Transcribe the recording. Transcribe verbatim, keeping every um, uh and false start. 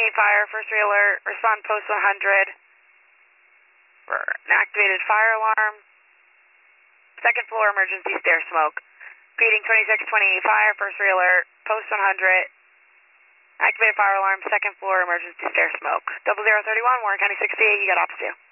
fire, first re-alert, respond post one hundred for an activated fire alarm. Second floor emergency stair smoke. Repeating twenty-six twenty fire, first re-alert, post one hundred, activated fire alarm, second floor emergency stair smoke. Double zero thirty one, Warren County sixty-eight, you got ops two.